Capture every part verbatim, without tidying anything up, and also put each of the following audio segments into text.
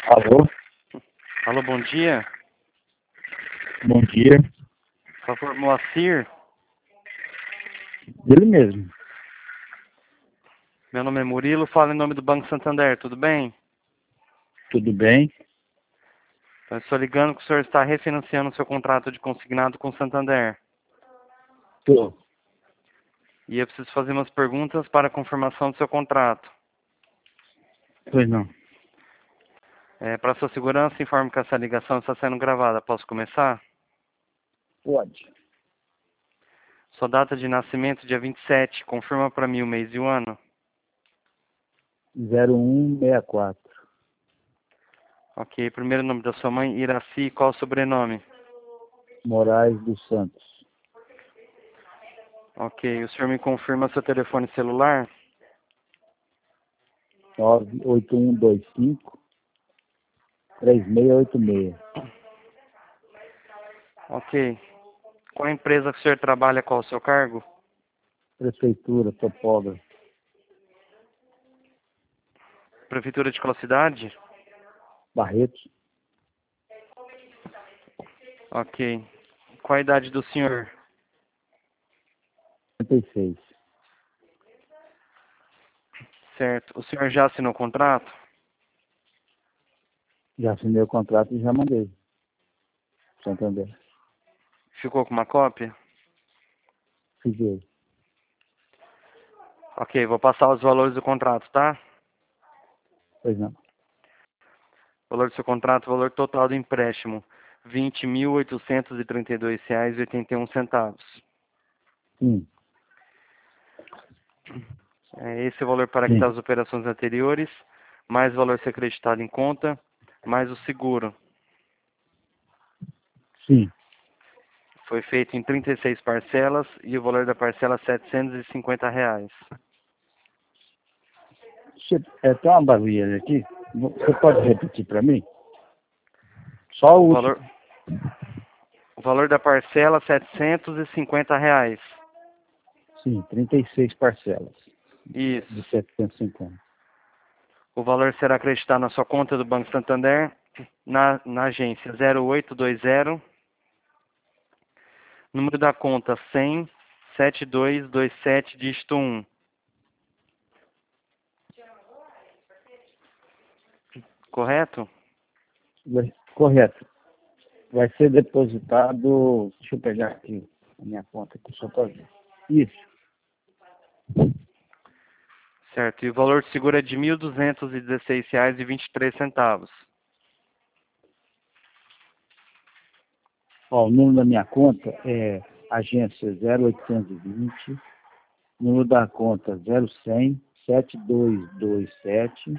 Alô? Alô, bom dia. Bom dia. Por favor, Moacir. Ele mesmo. Meu nome é Murilo, falo em nome do Banco Santander, tudo bem? Tudo bem? Eu estou ligando que o senhor está refinanciando o seu contrato de consignado com o Santander. Tô. E eu preciso fazer umas perguntas para a confirmação do seu contrato. Pois não. É, para sua segurança, informo que essa ligação está sendo gravada. Posso começar? Pode. Sua data de nascimento, dia vinte e sete. Confirma para mim o mês e o ano. zero um seis quatro. Ok. Primeiro nome da sua mãe, Iraci. Qual o sobrenome? Moraes dos Santos. Ok. O senhor me confirma seu telefone celular? nove oito um dois cinco três seis oito seis. Ok. Qual a empresa que o senhor trabalha? Qual o seu cargo? Prefeitura, topógrafo. Prefeitura de qual cidade? Barretos. Ok. Qual a idade do senhor? cinquenta e seis. Certo. O senhor já assinou o contrato? Já assinei o contrato e já mandei. Santander. Ficou com uma cópia? Fiquei. Ok, vou passar os valores do contrato, tá? Pois não. Valor do seu contrato, valor total do empréstimo, vinte mil oitocentos e trinta e dois reais e oitenta e um centavos. Sim. É esse é o valor para quitar Sim. as operações anteriores, mais o valor ser acreditado em conta, mais o seguro. Sim. Foi feito em trinta e seis parcelas e o valor da parcela é setecentos e cinquenta reais. Você, é, tem uma barulheira aqui. Você pode repetir para mim? Só o O último. valor, o valor da parcela, setecentos e cinquenta reais. Sim, trinta e seis parcelas. Isso. De setecentos e cinquenta. O valor será acreditado na sua conta do Banco Santander, na, na agência zero oito dois zero, número da conta cem, setenta e dois vinte e sete, dígito um. Correto? Correto. Vai ser depositado. Deixa eu pegar aqui a minha conta aqui só para ver. Isso. Certo. E o valor de seguro é de mil duzentos e dezesseis reais e vinte e três centavos. Ó, o número da minha conta é agência zero oitocentos e vinte, número da conta zero cem, sete dois dois sete,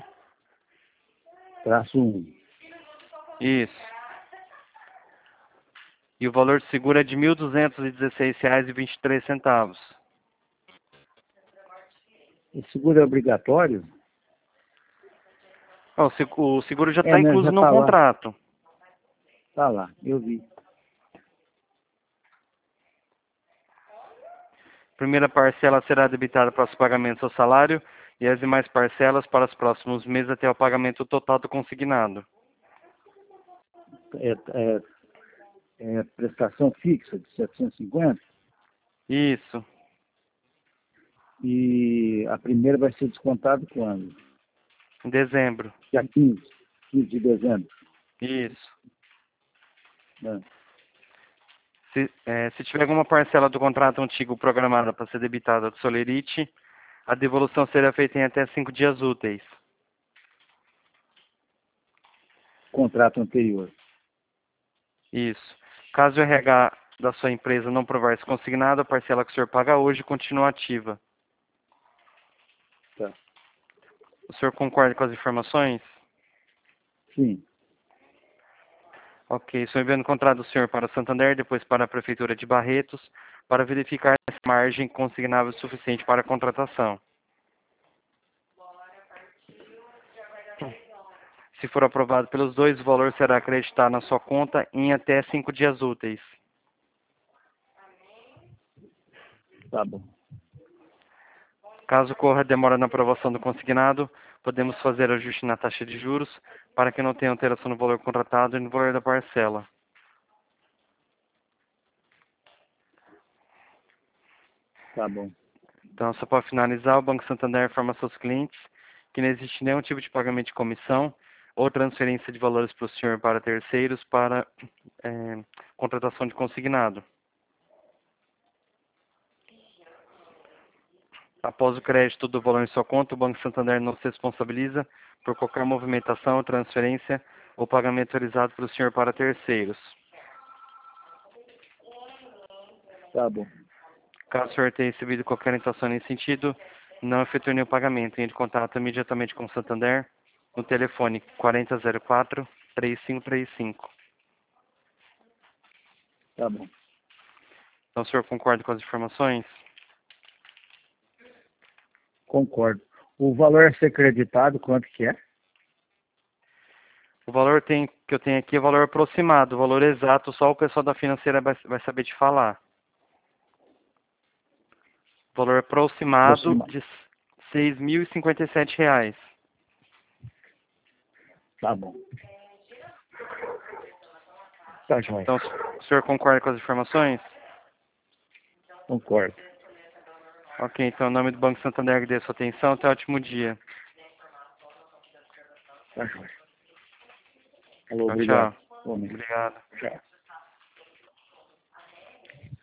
traço um. Isso. E o valor de seguro é de mil duzentos e dezesseis reais e vinte e três centavos. O seguro é obrigatório? Ó, o seg- o seguro já É, está né? incluso Já no tá lá. contrato. Tá lá, eu vi. Primeira parcela será debitada para os pagamentos ao salário e as demais parcelas para os próximos meses até o pagamento total do consignado. É, é, é prestação fixa de setecentos e cinquenta Isso. e a primeira vai ser descontada quando? Em dezembro. Dia quinze, quinze de dezembro. Isso. Né? Se, é, se tiver alguma parcela do contrato antigo programada para ser debitada do Solerite, a devolução será feita em até cinco dias úteis. Contrato anterior. Isso. Caso o R H da sua empresa não provar esse consignado, a parcela que o senhor paga hoje continua ativa. Tá. O senhor concorda com as informações? Sim. Ok, estou enviando o contrato do senhor para o Santander, depois para a Prefeitura de Barretos, para verificar se a margem consignável é suficiente para a contratação. Se for aprovado pelos dois, o valor será acreditado na sua conta em até cinco dias úteis. Tá bom. Caso ocorra demora na aprovação do consignado, podemos fazer ajuste na taxa de juros para que não tenha alteração no valor contratado e no valor da parcela. Tá bom. Então, só para finalizar, o Banco Santander informa aos seus clientes que não existe nenhum tipo de pagamento de comissão ou transferência de valores para o senhor para terceiros para é, contratação de consignado. Após o crédito do valor em sua conta, o Banco Santander não se responsabiliza por qualquer movimentação, transferência ou pagamento realizado pelo senhor para terceiros. Tá bom. Caso o senhor tenha recebido qualquer orientação nesse sentido, não efetue nenhum pagamento. Entre em contato imediatamente com o Santander no telefone quarenta zero quatro, três cinco três cinco. Tá bom. Então, o senhor concorda com as informações? Concordo. O valor a ser creditado, quanto que é? O valor tem, que eu tenho aqui é o valor aproximado. O valor exato só o pessoal da financeira vai, vai saber te falar. Valor aproximado Aproximado. de seis mil e cinquenta e sete reais. Tá bom. Tá joia. Então, o senhor concorda com as informações? Concordo. Ok, então, em nome do Banco Santander, agradeço a sua atenção. Até um ótimo dia. Tá joia. Alô, Tchau, obrigado. tchau. Obrigado. Tchau.